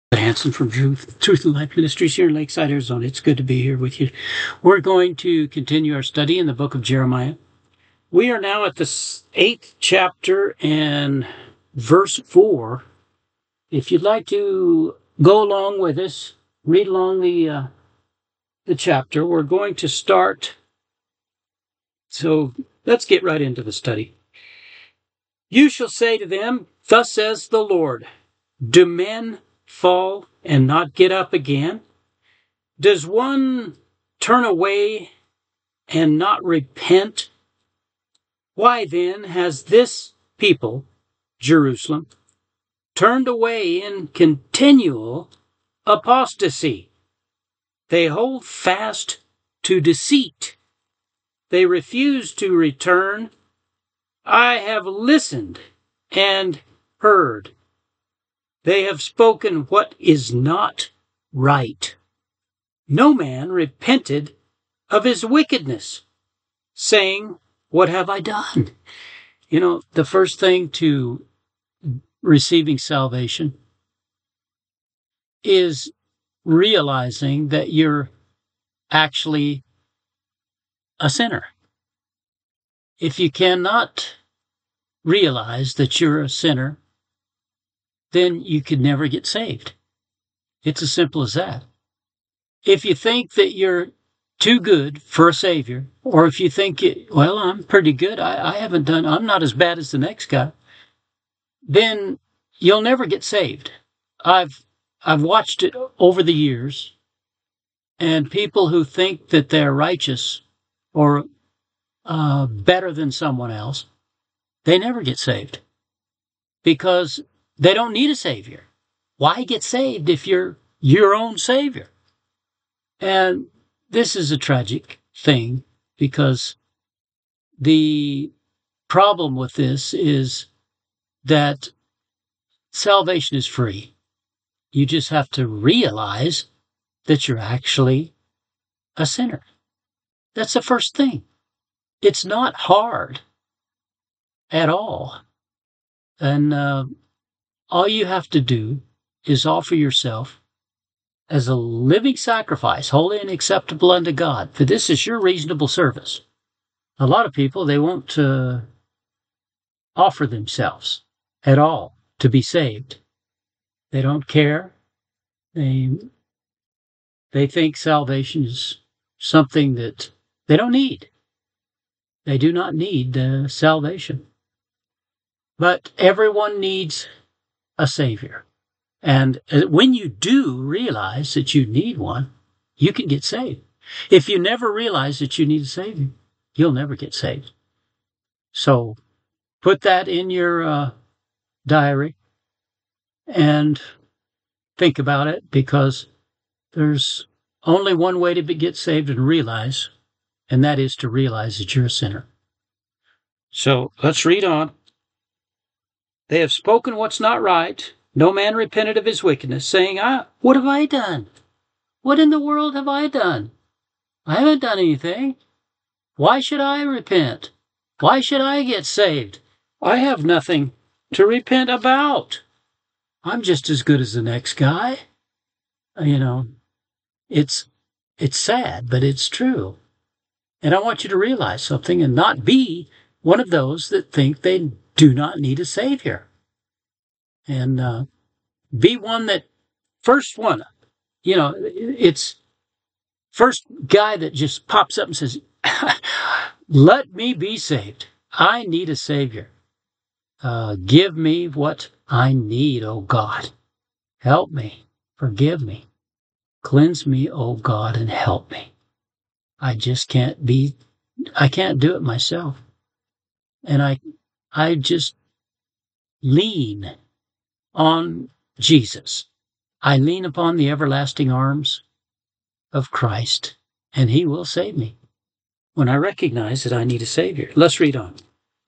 Hanson from Truth and Life Ministries here in Lakeside, Arizona. It's good to be here with you. We're going to continue our study in the book of Jeremiah. We are now at the 8th chapter and verse 4. If you'd like to go along with us, read along the chapter. We're going to start. So let's get right into the study. You shall say to them, "Thus says the Lord, do men fall and not get up again? Does one turn away and not repent? Why then has this people, Jerusalem, turned away in continual apostasy? They hold fast to deceit. They refuse to return. I have listened and heard. They have spoken what is not right. No man repented of his wickedness, saying, what have I done?" You know, the first thing to receiving salvation is realizing that you're actually a sinner. If you cannot realize that you're a sinner, then you could never get saved. It's as simple as that. If you think that you're too good for a Savior, or if you think, well, I'm pretty good, I'm not as bad as the next guy, then you'll never get saved. I've watched it over the years, and people who think that they're righteous or better than someone else, they never get saved because they don't need a Savior. Why get saved if you're your own Savior? And this is a tragic thing because the problem with this is that salvation is free. You just have to realize that you're actually a sinner. That's the first thing. It's not hard at all. And all you have to do is offer yourself as a living sacrifice, holy and acceptable unto God, for this is your reasonable service. A lot of people, they won't offer themselves at all to be saved. They don't care. They think salvation is something that they don't need. They do not need salvation. But everyone needs a Savior. And when you do realize that you need one, you can get saved. If you never realize that you need a Savior, you'll never get saved. So put that in your diary and think about it, because there's only one way to get saved and realize, and that is to realize that you're a sinner. So let's read on. They have spoken what's not right. No man repented of his wickedness, saying, what have I done? What in the world have I done? I haven't done anything. Why should I repent? Why should I get saved? I have nothing to repent about. I'm just as good as the next guy. You know, it's sad, but it's true. And I want you to realize something and not be one of those that think they do not need a Savior. And be one that, first one, it's first guy that just pops up and says, let me be saved. I need a Savior. Give me what I need, oh God. Help me. Forgive me. Cleanse me, oh God, and help me. I can't do it myself. And I just lean on Jesus. I lean upon the everlasting arms of Christ, and He will save me when I recognize that I need a Savior. Let's read on.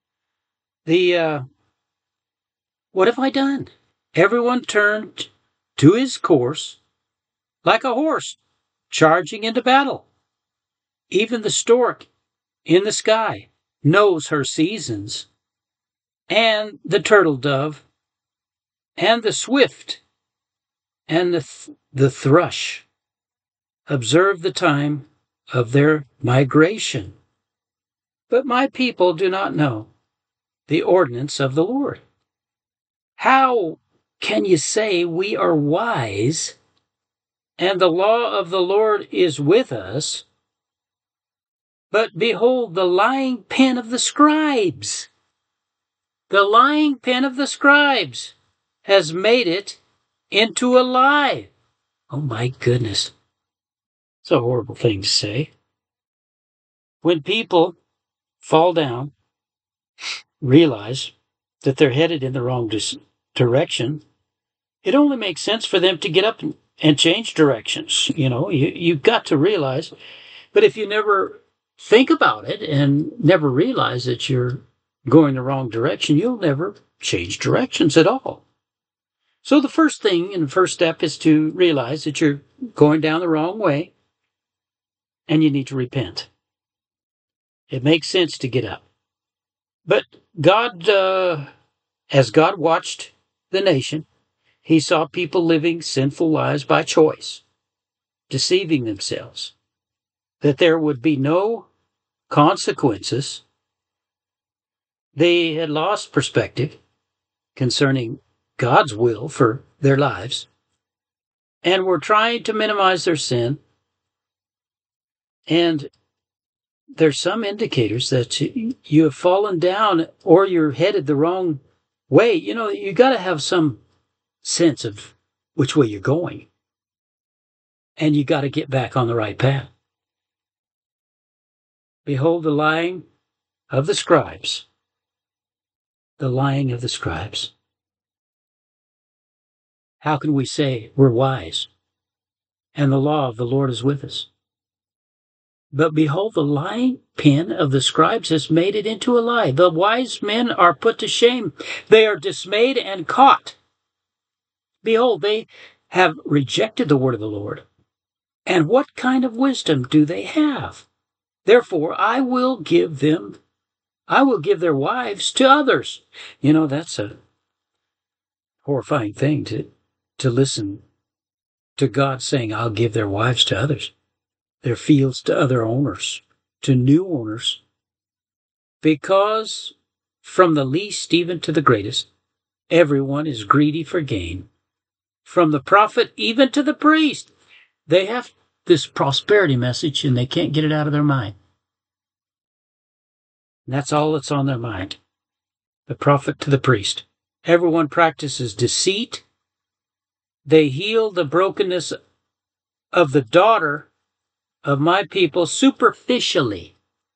What have I done? Everyone turned to his course like a horse charging into battle. Even the stork in the sky knows her seasons, and the turtle dove and the swift and the thrush observe the time of their migration. But my people do not know the ordinance of the Lord. How can you say we are wise and the law of the Lord is with us? But behold, the lying pen of the scribes. The lying pen of the scribes has made it into a lie. Oh my goodness. It's a horrible thing to say. When people fall down, realize that they're headed in the wrong direction, it only makes sense for them to get up and change directions. You've got to realize. But if you never think about it and never realize that you're going the wrong direction, you'll never change directions at all. So the first thing and the first step is to realize that you're going down the wrong way and you need to repent. It makes sense to get up. But God, as God watched the nation, he saw people living sinful lives by choice, deceiving themselves, that there would be no consequences. They had lost perspective concerning God's will for their lives and were trying to minimize their sin. And there's some indicators that you have fallen down or you're headed the wrong way. You got to have some sense of which way you're going. And you got to get back on the right path. Behold the lying of the scribes. The lying of the scribes. How can we say we're wise and the law of the Lord is with us? But behold, the lying pen of the scribes has made it into a lie. The wise men are put to shame. They are dismayed and caught. Behold, they have rejected the word of the Lord. And what kind of wisdom do they have? Therefore, I will give their wives to others. That's a horrifying thing to listen to God saying, I'll give their wives to others, their fields to other owners, to new owners, because from the least even to the greatest, everyone is greedy for gain. From the prophet even to the priest, they have this prosperity message and they can't get it out of their mind. And that's all that's on their mind. The prophet to the priest. Everyone practices deceit. They heal the brokenness of the daughter of my people superficially.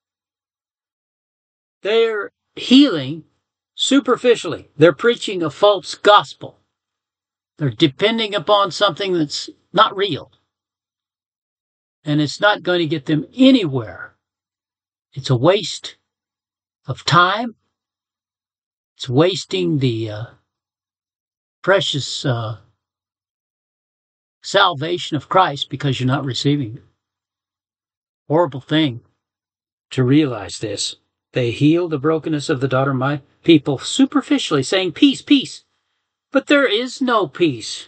They're healing superficially. They're preaching a false gospel. They're depending upon something that's not real. And it's not going to get them anywhere. It's a waste of time. It's wasting the precious salvation of Christ because you're not receiving it. Horrible thing to realize this. They heal the brokenness of the daughter of my people superficially, saying, peace, peace. But there is no peace.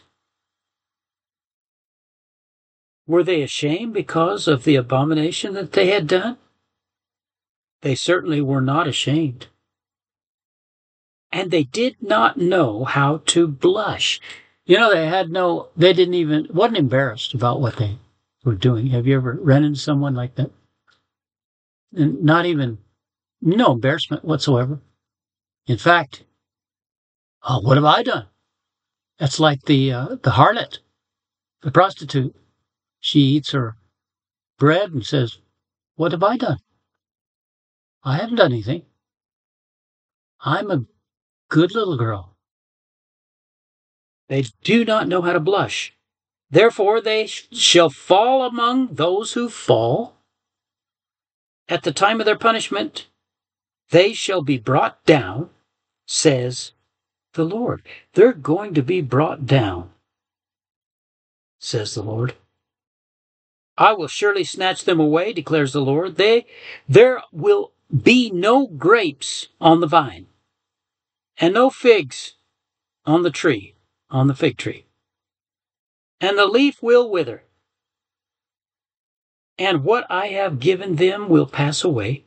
Were they ashamed because of the abomination that they had done? They certainly were not ashamed. And they did not know how to blush. They wasn't embarrassed about what they were doing. Have you ever run into someone like that? And no embarrassment whatsoever. In fact, what have I done? That's like the harlot, the prostitute. She eats her bread and says, what have I done? I haven't done anything. I'm a good little girl. They do not know how to blush. Therefore, they shall fall among those who fall. At the time of their punishment, they shall be brought down, says the Lord. They're going to be brought down, says the Lord. I will surely snatch them away, declares the Lord. There will be no grapes on the vine, and no figs on the fig tree. and the leaf will wither, and what I have given them will pass away.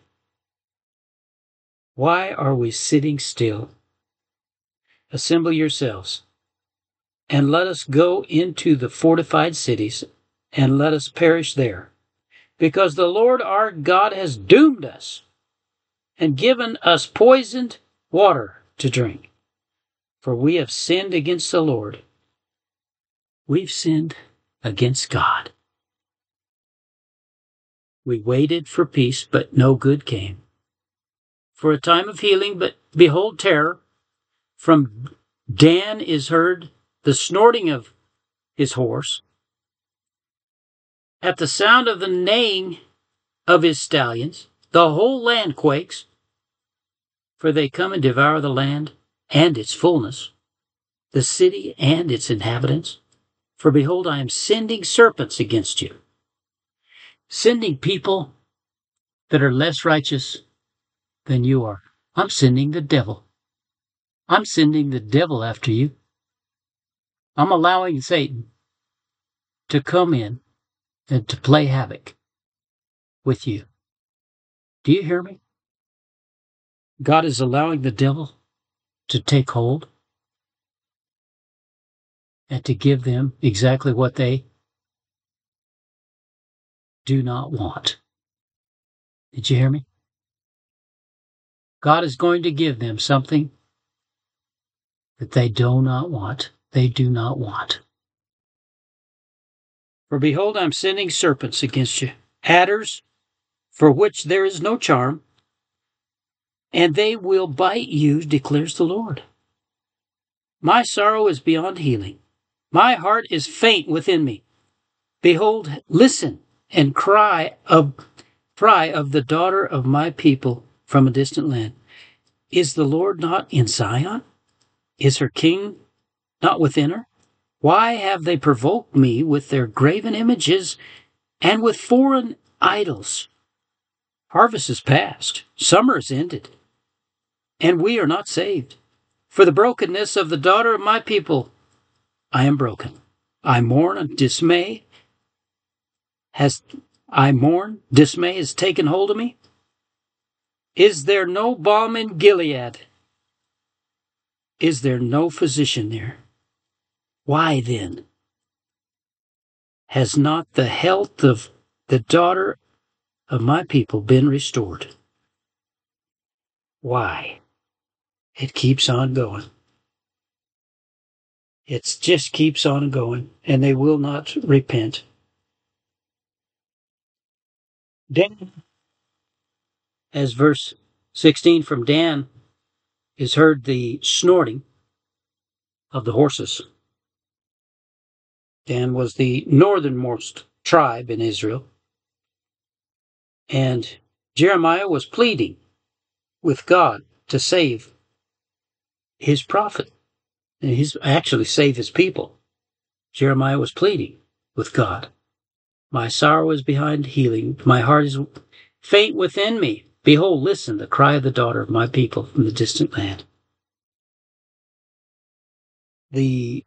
Why are we sitting still? Assemble yourselves, and let us go into the fortified cities, and let us perish there, because the Lord our God has doomed us and given us poisoned water to drink. For we have sinned against the Lord. We've sinned against God. We waited for peace, but no good came. For a time of healing, but behold terror. From Dan is heard the snorting of his horse. At the sound of the neighing of his stallions, the whole land quakes. For they come and devour the land and its fullness, the city and its inhabitants. For behold, I am sending serpents against you, sending people that are less righteous than you are. I'm sending the devil. I'm sending the devil after you. I'm allowing Satan to come in and to play havoc with you. Do you hear me? God is allowing the devil to take hold and to give them exactly what they do not want. Did you hear me? God is going to give them something that they do not want. They do not want. For behold, I'm sending serpents against you, adders for which there is no charm, and they will bite you, declares the Lord. My sorrow is beyond healing. My heart is faint within me. Behold, listen and cry of the daughter of my people from a distant land. Is the Lord not in Zion? Is her king not within her? Why have they provoked me with their graven images and with foreign idols? Harvest is past, summer is ended, and we are not saved. For the brokenness of the daughter of my people, I am broken. I mourn and dismay. Dismay has taken hold of me. Is there no balm in Gilead? Is there no physician there? Why then has not the health of the daughter of my people been restored? Why? It keeps on going. It just keeps on going, and they will not repent. Dan, as verse 16 from Dan, is heard the snorting of the horses. Dan was the northernmost tribe in Israel, and Jeremiah was pleading with God to save his prophet, and save his people. Jeremiah was pleading with God. My sorrow is behind healing. My heart is faint within me. Behold, listen, the cry of the daughter of my people from the distant land. The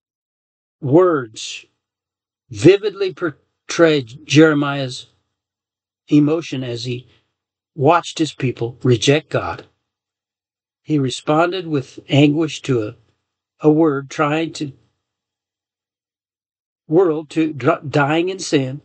words vividly portrayed Jeremiah's emotion as he watched his people reject God. He responded with anguish to a word dying in sin.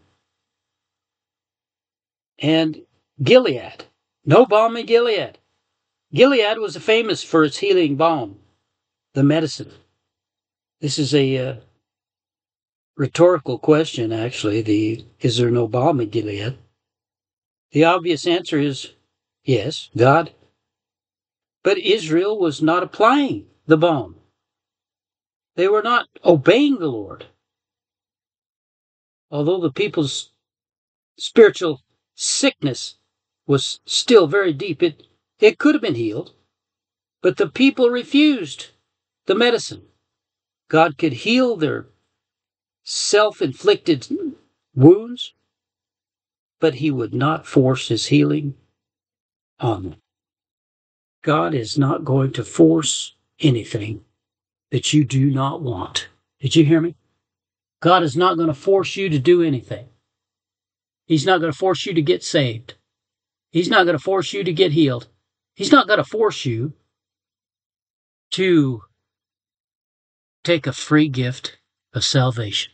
And Gilead, no balm in Gilead. Gilead was famous for its healing balm, the medicine. This is a rhetorical question, actually. Is there no balm in Gilead? The obvious answer is yes, God. But Israel was not applying the balm. They were not obeying the Lord. Although the people's spiritual sickness was still very deep, it could have been healed. But the people refused the medicine. God could heal their self-inflicted wounds, but he would not force his healing on them. God is not going to force anything that you do not want. Did you hear me? God is not going to force you to do anything. He's not going to force you to get saved. He's not going to force you to get healed. He's not going to force you to take a free gift of salvation.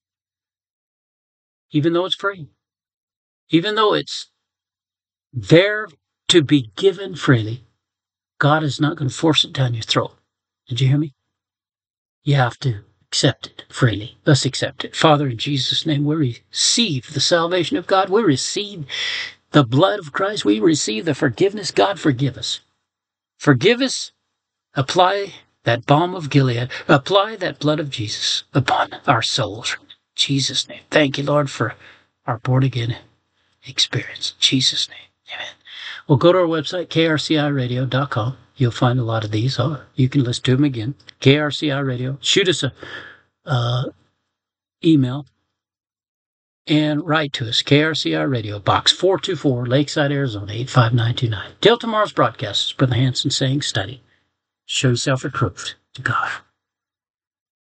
Even though it's free. Even though it's there to be given freely, God is not going to force it down your throat. Did you hear me? You have to accept it freely. Let's accept it. Father, in Jesus' name, we receive the salvation of God. We receive the blood of Christ. We receive the forgiveness. God, forgive us. Forgive us. Apply that balm of Gilead. Apply that blood of Jesus upon our souls. In Jesus' name. Thank you, Lord, for our born-again experience. In Jesus' name. Amen. Well, go to our website, krciradio.com. You'll find a lot of these. You can listen to them again. KRCI Radio. Shoot us a email and write to us. KRCI Radio, Box 424, Lakeside, Arizona, 85929. Till tomorrow's broadcast, Brother Hanson saying, study. Show yourself approved to God.